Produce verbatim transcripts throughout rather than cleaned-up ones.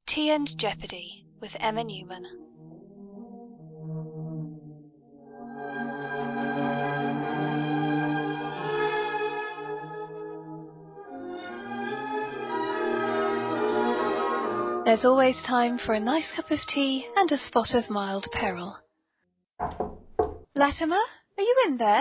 Tea and Jeopardy with Emma Newman. There's always time for a nice cup of tea and a spot of mild peril. Latimer, are you in there?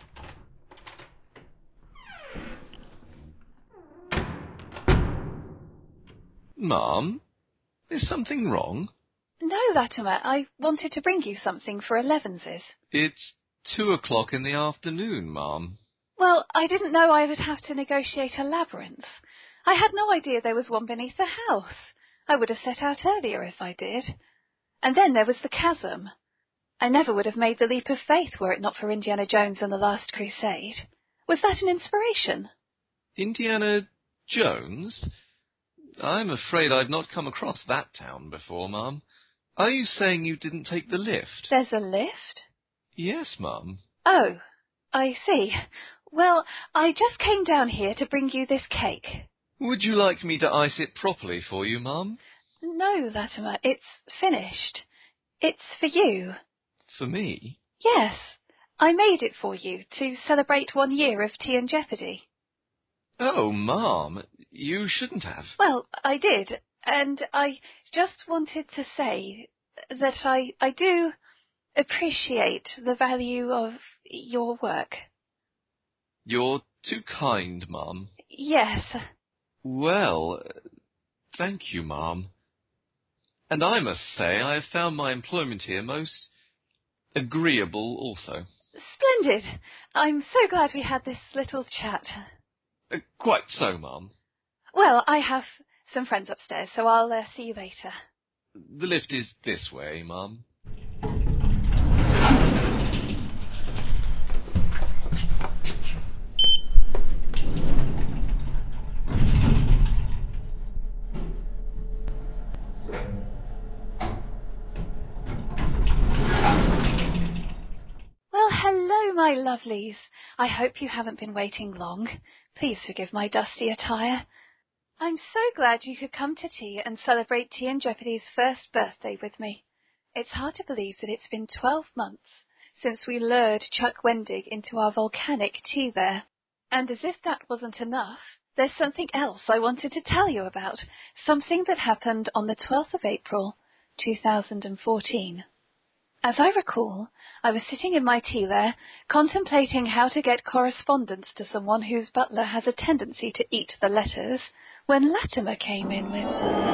Ma'am, is something wrong? No, Latimer, I wanted to bring you something for Elevenses. It's two o'clock in the afternoon, ma'am. Well, I didn't know I would have to negotiate a labyrinth. I had no idea there was one beneath the house. I would have set out earlier if I did. And then there was the chasm. I never would have made the leap of faith were it not for Indiana Jones and the Last Crusade. Was that an inspiration? Indiana Jones? I'm afraid I've not come across that town before, ma'am. Are you saying you didn't take the lift? There's a lift? Yes, ma'am. Oh, I see. Well, I just came down here to bring you this cake. Would you like me to ice it properly for you, ma'am? No, Latimer, it's finished. It's for you. For me? Yes, I made it for you to celebrate one year of Tea and Jeopardy. Oh, ma'am, you shouldn't have. Well, I did, and I just wanted to say that I, I do appreciate the value of your work. You're too kind, ma'am. Yes. Well, thank you, ma'am. And I must say I have found my employment here most agreeable also. Splendid. I'm so glad we had this little chat. Uh, quite so, ma'am. Well, I have some friends upstairs, so I'll uh, see you later. The lift is this way, ma'am. Well, hello, my lovelies. I hope you haven't been waiting long. Please forgive my dusty attire. I'm so glad you could come to tea and celebrate Tea and Jeopardy's first birthday with me. It's hard to believe that it's been twelve months since we lured Chuck Wendig into our volcanic tea there. And as if that wasn't enough, there's something else I wanted to tell you about, something that happened on the twelfth of April, two thousand fourteen. As I recall, I was sitting in my tea there, contemplating how to get correspondence to someone whose butler has a tendency to eat the letters, when Latimer came in with...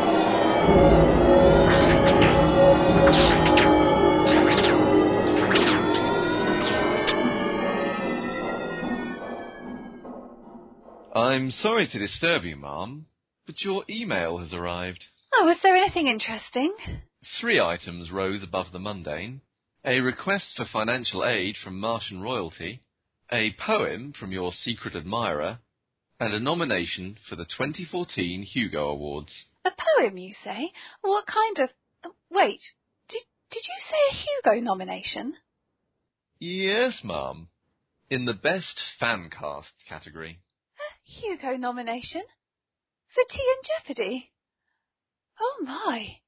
I'm sorry to disturb you, ma'am, but your email has arrived. Oh, was there anything interesting? Three items rose above the mundane. A request for financial aid from Martian royalty, a poem from your secret admirer, and a nomination for the twenty fourteen Hugo Awards. A poem, you say? What kind of... Wait, did, did you say a Hugo nomination? Yes, ma'am. In the Best Fancast category. A Hugo nomination? For Tea and Jeopardy? Oh, my.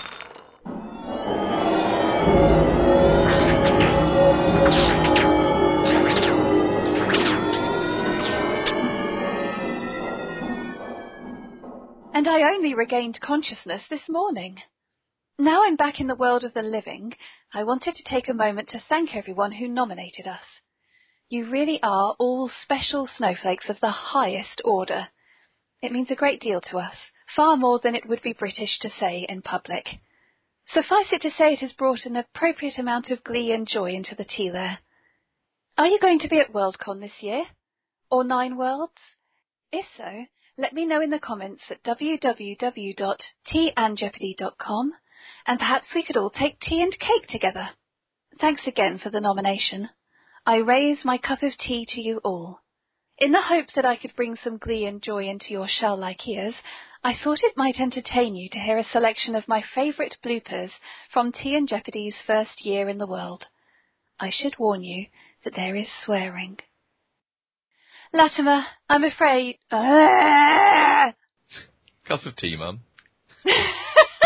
And I only regained consciousness this morning. Now I'm back in the world of the living, I wanted to take a moment to thank everyone who nominated us. You really are all special snowflakes of the highest order. It means a great deal to us, far more than it would be British to say in public. Suffice it to say it has brought an appropriate amount of glee and joy into the tea there. Are you going to be at Worldcon this year? Or Nine Worlds? If so, let me know in the comments at w w w dot tea and jeopardy dot com, and perhaps we could all take tea and cake together. Thanks again for the nomination. I raise my cup of tea to you all. In the hope that I could bring some glee and joy into your shell-like ears, I thought it might entertain you to hear a selection of my favourite bloopers from Tea and Jeopardy's first year in the world. I should warn you that there is swearing. Latimer, I'm afraid... Cup of tea, ma'am.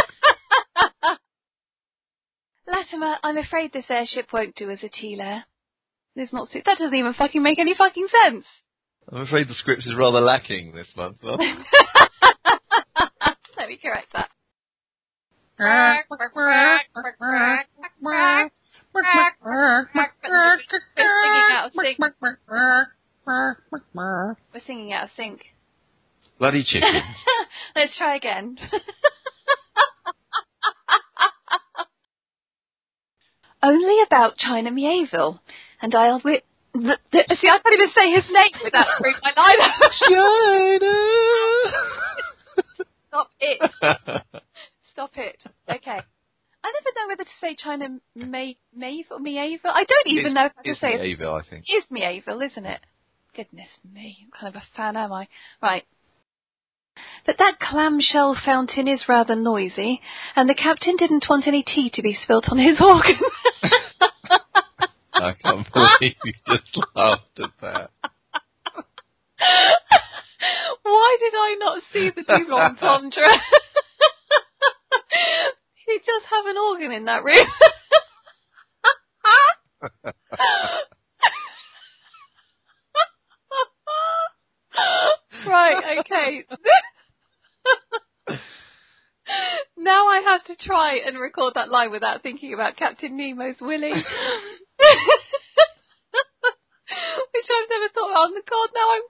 Latimer, I'm afraid this airship won't do as a tea-lair. There's not. That doesn't even fucking make any fucking sense. I'm afraid the script is rather lacking this month, Mum. Let me correct that. We're singing out of sync. We're singing out of sync. Bloody chickens. Let's try again. Only about China Mieville, and I'll wi- th- th- see, I can't even say his name without throwing my line out. China! Stop it. Stop it. Okay. I never know whether to say China May Mieville, Mieville. I don't even it's, know if I can it's say it. Mieville, I think. It's Mieville, isn't it? Goodness me, what kind of a fan am I? Right. But that clamshell fountain is rather noisy, and the captain didn't want any tea to be spilt on his organ. I can't believe you just laughed at that. Why did I not see the double entendre? He does have an organ in that room. Right, okay. Now I have to try and record that line without thinking about Captain Nemo's Willy. Which I've never thought about. Oh my God, now I'm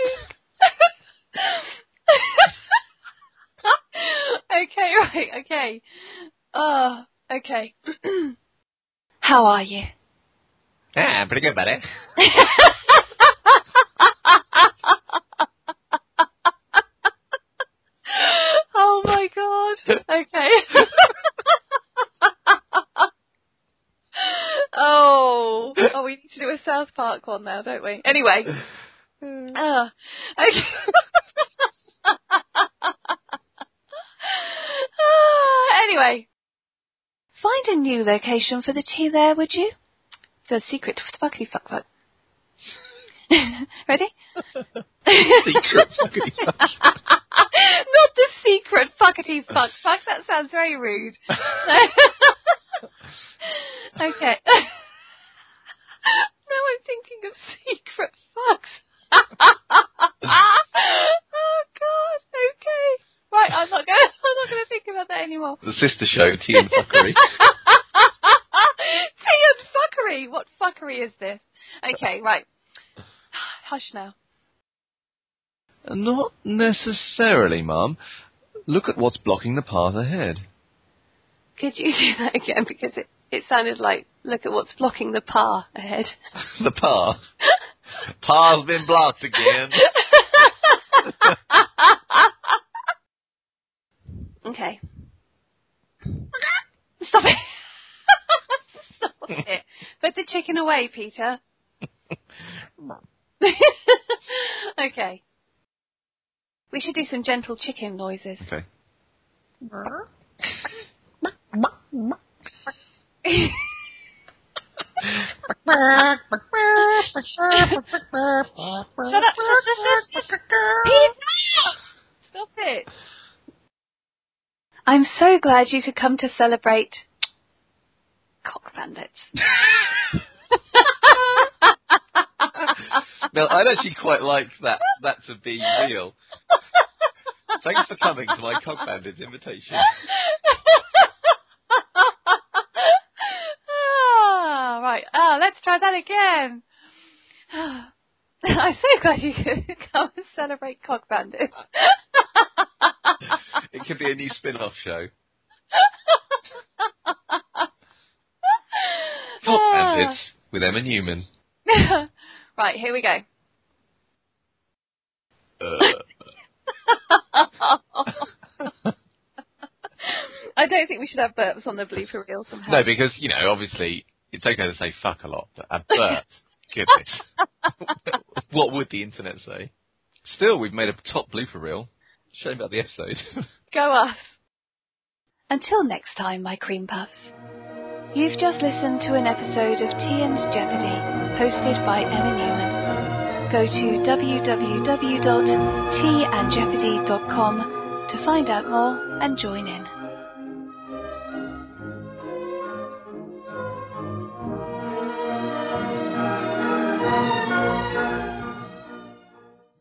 crying. Okay, right, okay. Oh, okay. How are you? Ah, pretty good, buddy. Oh my God. Okay. oh, oh, we need to do a South Park one now, don't we? Anyway. Uh, okay. uh, anyway. Find a new location for the tea there, would you? The secret fuckity fuck fuck. Ready? Secret fuckity fuck. Not the secret fuckity fuck fuck. That sounds very rude. Okay. Now I'm thinking of secret fucks. Oh God. Okay. Right. I'm not gonna. I'm not gonna think about that anymore. The sister show, Tea and Fuckery. Tea and Fuckery. What fuckery is this? Okay. Right. Hush now. Not necessarily, Mum. Look at what's blocking the path ahead. Could you do that again? Because it, it sounded like, look at what's blocking the path ahead. The path? Path's been blocked again. Okay. Stop it. Stop it. Put the chicken away, Peter. Okay. We should do some gentle chicken noises. Okay. Shut up, shut, shut, shut. Peter! Stop it. I'm so glad you could come to celebrate cock bandits. Now, I'd actually quite like that that to be real. Thanks for coming to my Cock Bandits invitation. Ah, right. Ah, let's try that again. I'm so glad you could come and celebrate Cock Bandits. It could be a new spin-off show. Cock Bandits with Emma Newman. Right, here we go. Uh. I don't think we should have burps on the blooper reel somehow. No, because, you know, obviously, it's okay to say fuck a lot, but a burp, goodness. What would the internet say? Still, we've made a top blooper reel. Shame about the episode. Go us. Until next time, my cream puffs. You've just listened to an episode of Tea and Jeopardy, hosted by Emma Newman. Go to w w w dot tea and jeopardy dot com to find out more and join in.